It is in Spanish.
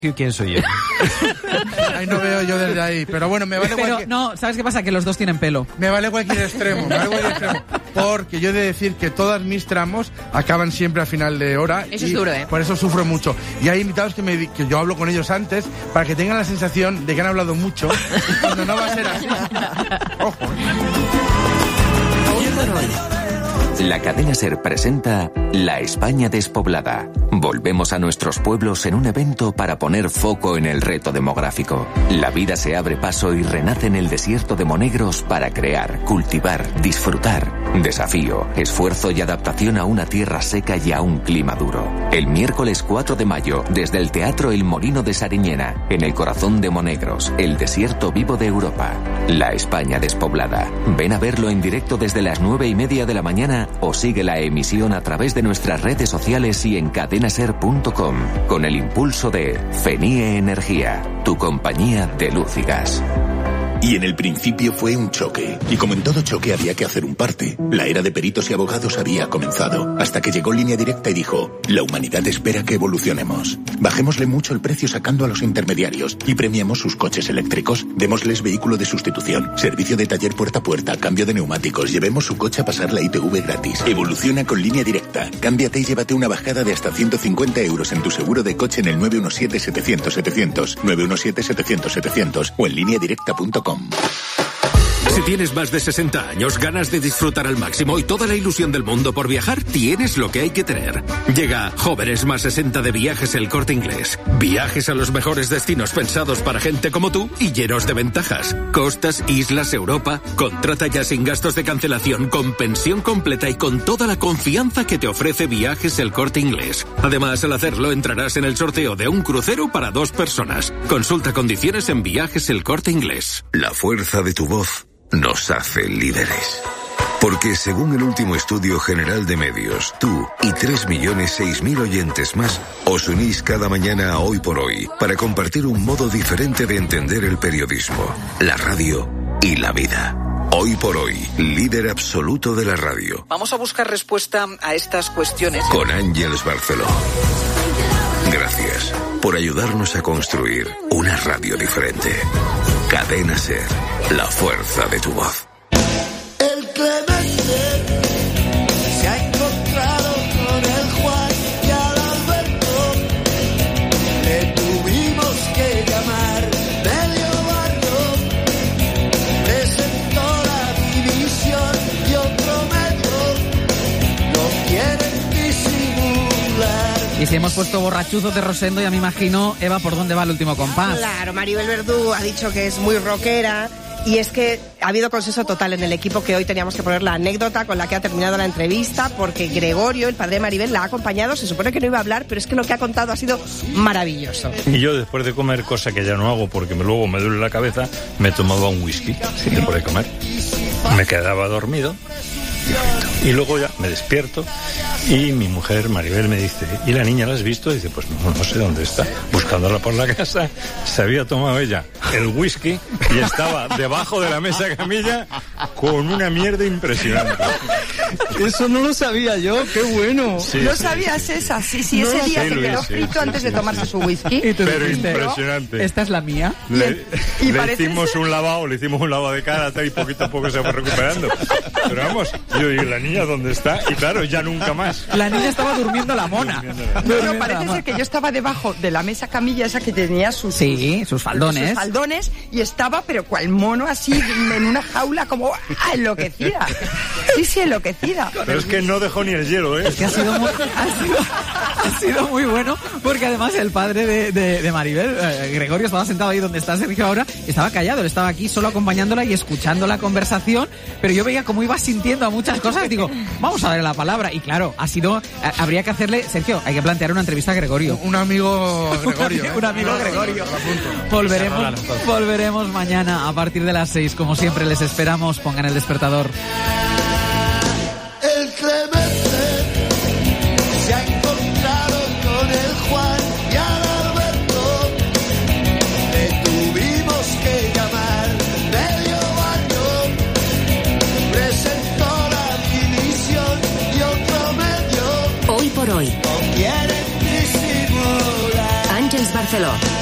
¿Quién soy yo? Ahí no veo yo desde ahí, pero bueno, me vale cualquier... No, ¿sabes qué pasa? Que los dos tienen pelo. Me vale cualquier extremo, porque yo he de decir que todas mis tramos acaban siempre a final de hora. Eso es duro, ¿eh? Por eso sufro mucho. Y hay invitados que yo hablo con ellos antes para que tengan la sensación de que han hablado mucho, cuando no va a ser así. Ojo. La cadena SER presenta La España despoblada. Volvemos a nuestros pueblos en un evento para poner foco en el reto demográfico. La vida se abre paso y renace en el desierto de Monegros para crear, cultivar, disfrutar. Desafío, esfuerzo y adaptación a una tierra seca y a un clima duro. El miércoles 4 de mayo, desde el Teatro El Molino de Sariñena, en el corazón de Monegros, el desierto vivo de Europa. La España despoblada. Ven a verlo en directo desde las 9:30 de la mañana o sigue la emisión a través de nuestras redes sociales y en cadenaser.com, con el impulso de FENIE Energía, tu compañía de luz y gas. Y en el principio fue un choque. Y como en todo choque había que hacer un parte. La era de peritos y abogados había comenzado. Hasta que llegó Línea Directa y dijo: la humanidad espera que evolucionemos. Bajémosle mucho el precio sacando a los intermediarios y premiemos sus coches eléctricos. Démosles vehículo de sustitución, servicio de taller puerta a puerta, cambio de neumáticos. Llevemos su coche a pasar la ITV gratis. Evoluciona con Línea Directa. Cámbiate y llévate una bajada de hasta 150 euros en tu seguro de coche en el 917-700-700, 917-700-700 o en lineadirecta.com. Si tienes más de 60 años, ganas de disfrutar al máximo y toda la ilusión del mundo por viajar, tienes lo que hay que tener. Llega Jóvenes más 60 de Viajes El Corte Inglés. Viajes a los mejores destinos pensados para gente como tú y llenos de ventajas. Costas, islas, Europa. Contrata ya sin gastos de cancelación, con pensión completa y con toda la confianza que te ofrece Viajes El Corte Inglés. Además, al hacerlo, entrarás en el sorteo de un crucero para 2 personas. Consulta condiciones en Viajes El Corte Inglés. La fuerza de tu voz nos hace líderes. Porque según el último estudio general de medios, tú y 3.006.000 oyentes más os unís cada mañana a Hoy por Hoy para compartir un modo diferente de entender el periodismo, la radio y la vida. Hoy por Hoy, líder absoluto de la radio. Vamos a buscar respuesta a estas cuestiones. Con Ángeles Barceló. Gracias por ayudarnos a construir una radio diferente. Cadena SER, la fuerza de tu voz. El Clemente se ha encontrado con el Juan y al Alberto. Le tuvimos que llamar medio barrio. Presentó la división y otro medio. No quieren disimular. Y si hemos puesto borrachuzos de Rosendo, ya me imagino, Eva, ¿por dónde va el último compás? Claro, Maribel Verdú ha dicho que es muy rockera y es que ha habido consenso total en el equipo que hoy teníamos que poner la anécdota con la que ha terminado la entrevista, porque Gregorio, el padre de Maribel, la ha acompañado. Se supone que no iba a hablar, pero es que lo que ha contado ha sido maravilloso. Y yo, después de comer, cosa que ya no hago porque luego me duele la cabeza, me tomaba un whisky después de comer. Me quedaba dormido. Y luego ya me despierto y mi mujer Maribel me dice: ¿y la niña la has visto? Y dice: pues no sé dónde está. Buscándola por la casa, se había tomado ella el whisky y estaba debajo de la mesa camilla con una mierda impresionante. Eso no lo sabía yo, qué bueno. Sí, ¿no sabías esa? Sí, ese no, día sí, se quedó Luis, frito antes de tomarse su whisky. Pero impresionante. Esta es la mía. Le hicimos un lavado de cara y poquito a poco se fue recuperando. Pero vamos, yo digo: ¿la niña dónde está? Y claro, ya nunca más. La niña estaba durmiendo la mona. No, parece ser que yo estaba debajo de la mesa camilla esa que tenía sus faldones. Sus faldones, y estaba, pero cual mono, así en una jaula, como enloquecida. Sí, enloquecida. Pero es que no dejó ni el hielo, ¿eh? Es que ha sido muy bueno, porque además el padre de Maribel, Gregorio, estaba sentado ahí donde está Sergio ahora, estaba callado, él estaba aquí solo acompañándola y escuchando la conversación, pero yo veía cómo iba sintiendo a muchas cosas y digo, vamos a darle la palabra. Y claro, habría que hacerle, Sergio, hay que plantear una entrevista a Gregorio. Un amigo Gregorio. Un amigo Gregorio. Volveremos mañana a partir de las 6, como siempre les esperamos. Pongan el despertador. El Clemente se ha encontrado con el Juan y al Alberto. Le tuvimos que llamar medio barrio. Presentó la división y otro medio. Hoy por Hoy. No quieren disimular. Ángeles Barceló. Bueno.